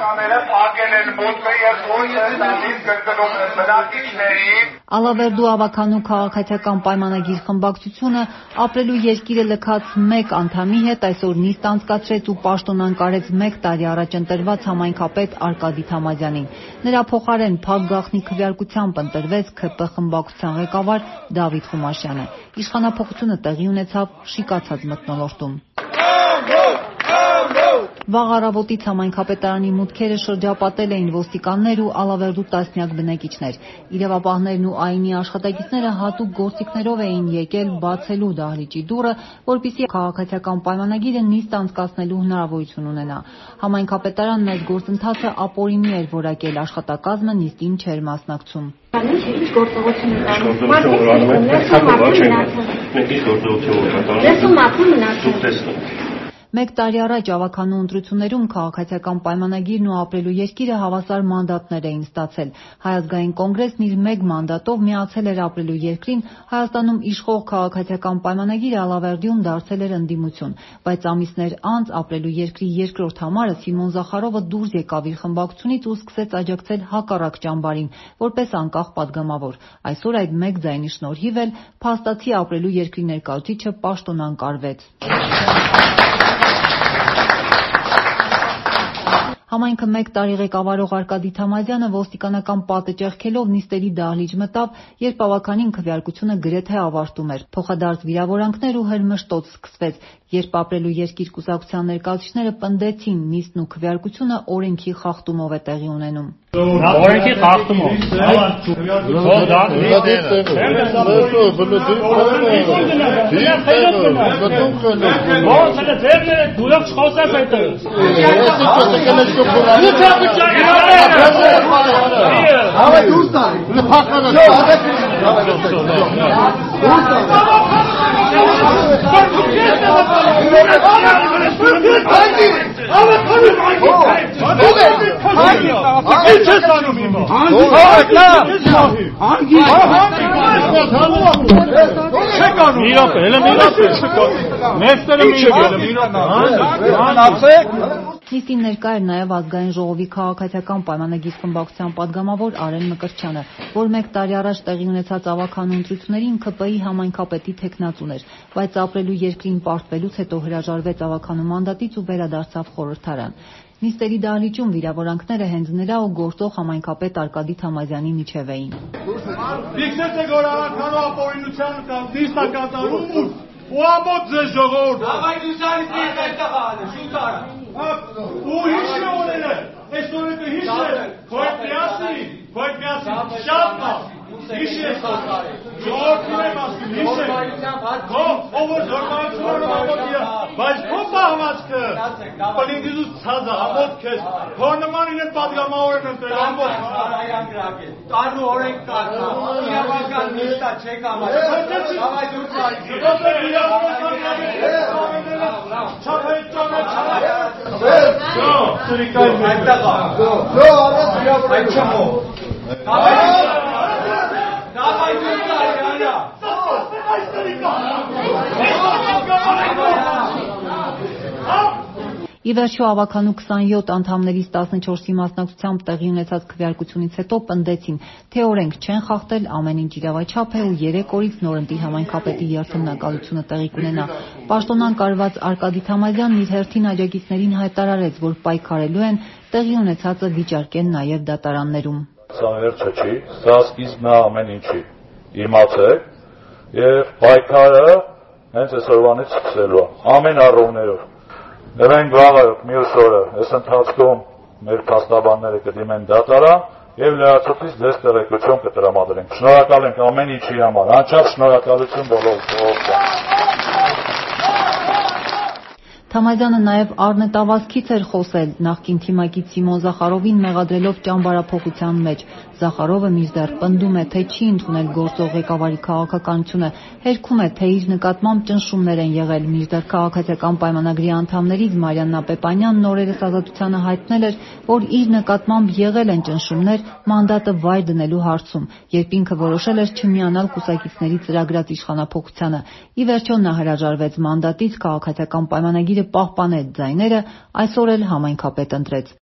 Ալավերդու ավականու քաղաքացիական պայմանագիր խմբակցությունը ապրելու երկիրը լքած 1 անդամի հետ այսօր նիստ անցկացրեց ու պաշտոնանկարեց 1 տարի առաջ ընտրված համայնքապետ Արկադի Թամազյանին։ Նրա փոխարեն փակ գաղտնի քվեարկությամբ ընտրվեց ՔՊ խմբակցության ղեկավար Դավիթ Խումաշյանը։ Իշխանափոխությունը տեղի ունեցավ շիկացած մթնոլորտում։ Վաղ առավոտից համայնքապետարանի մուտքերը շրջապատել էին ոստիկաններ ու Ալավերդու տասնյակ բնակիչներ։ Իրավապահներն ու ԱԻՆ-ի աշխատակիցները հատուկ գործիքներով էին եկել բացելու դահլիճի դուռը, որպեսզի քաղաքացիական պայմանագիրը նիստ անցկացնելու հնարավորություն ունենա։ Համայնքապետարանն այս գործընթացը ապօրինի էր որակել, աշխատակազմը նիստին չէր մասնակցում։ Մեկ տարի առաջ ավականու ընտրություններում քաղաքացիական պայմանագիրն ու ապրելու երկիրը հավասար մանդատներ էին ստացել։ Հայ ազգային կոնգրեսն իր 1 մանդատով միացել էր ապրելու երկրին, Հայաստանում իշխող քաղաքացիական պայմանագիրը Ալավերդիում դարձել էր ընդդիմություն, բայց ամիսներ անց ապրելու երկրի երկրորդ համարը Սիմոն Զախարովը դուրս եկավ իր խմբակցությունից ու սկսեց աջակցել հակառակ ճամբարին, որպես անկախ падգամավոր։ Այսօր այդ 1 ձայնի շնորհիվ էլ փաստացի ապրելու երկրի ներկայացուցիչը պաշտոնանկարվեց։ Համայնքը 1 տարի ղեկավարող Արկադի Թամազյանը ոստիկանական պատը ճեղքելով նիստերի դահլիճ մտավ, երբ ավականին քվեարկությունը գրեթե ավարտում էր։ Փոխադարձ վիրավորանքներ ու հրմշտոց սկսվեց, երբ ապրելու երկիր կուսակցության ներկայացուցիչները պնդեցին նիստն ու քվեարկությունը օրենքի խախտումով է տեղի ունենում։ Օրենքի խախտումով։ Նիստին ներկա էր նաև ազգային ժողովի քաղաքացիական պայմանագիր խմբակցության падգամավոր Արեն Մկրտչյանը, որ 1 տարի առաջ տեղի ունեցած ավականու ընտրություններին ՔՊ-ի համայնքապետի թեկնածուն էր, բայց ապրելու երկրին պարտվելուց հետո հրաժարվեց ավականու մանդատից ու վերադարձավ խորհրդարան։ Նիստերի դահլիճում վիրավորանքները հենց նրա ու գործող համայնքապետ Արկադի Թամազյանի միջև էին։ Ֆիքսեցեք, որ ավականու ապօրինության կամ նիստակատարում ու ամոթ ձեզ ժողովուրդ։ Հավայնությանից մի այդտեղ շուտ արա։ Ու հիշի օրերը, այս օրերը հիշը, քոյտ միասին, շատ լավ։ Հիշի ես ասարի։ Ժողովրդին եմ ասում, հիշը։ Ով որ զորմայությունները ամոթ բայց քո պահվածքը պլինդիզուս ցածը ամոթ քեզ քո նման իրեն падգամավոր են ընտրել ամոթ հարայան գրակել տարու օրենք կար իրավական նիստա չեք համար հավայ դուրս արի Ի վերջո ավականու 27 անդամներից 14-ի մասնակցությամբ տեղի ունեցած քվեարկությունից հետո պնդեցին, թե օրենք չեն խախտել, ամեն ինչ իրավաչափ է ու 3 օրից նորընտի համայնքապետի երթմնակալությունը տեղի կունենա։ Պաշտոնանկարված Արկադի Թամազյանն իր հերթին աջակիցներին հայտարարեց, որ պայքարելու են, տեղի ունեցածը վիճարկեն նաև դատարաններում։ Սա վերջը չի, սա սկիզբն է ամեն ինչի։ Իմացեք, եւ պայքարը հենց այսօրվանից սկսելու է, ամեն առումներով։ Մենք վաղը մյուս օրը այս ընթացքում մեր փաստաբանները կդիմեն դատարան եւ լրացուցիչ ձեզ տեղեկություն կտրամադրենք։ Շնորհակալ ենք ամեն ինչի համար, անչափ շնորհակալություն բոլորին։ Թամազյանը նաև առնետավազքից էր խոսել նախկին թիմակից Սիմոն Զախարովին մեղադրելով ճամբարափոխության մեջ։ Զախարովը մինչդեռ պնդում է, թե չի ընդունել գործող ղեկավարի քաղաքականությունը, հերքում է, թե իր նկատմամբ ճնշումներ են եղել, մինչդեռ քաղաքացիական պայմանագրի անդամներից Մարիաննա Պեպանյանն օրերս Ազատությանը հայտնել էր, որ իր նկատմամբ եղել են ճնշումներ մանդատը վայր դնելու հարցում, երբ ինքը որոշել էր չմիանալ կուսակիցների ծրագրած իշխանափոխությանը։ Ի վերջո նա հրաժարվեց մանդատից, քաղաքացիական պայմանագիրը պահպանեց ձայները, այսօր էլ համայնքապետ ընտրեց։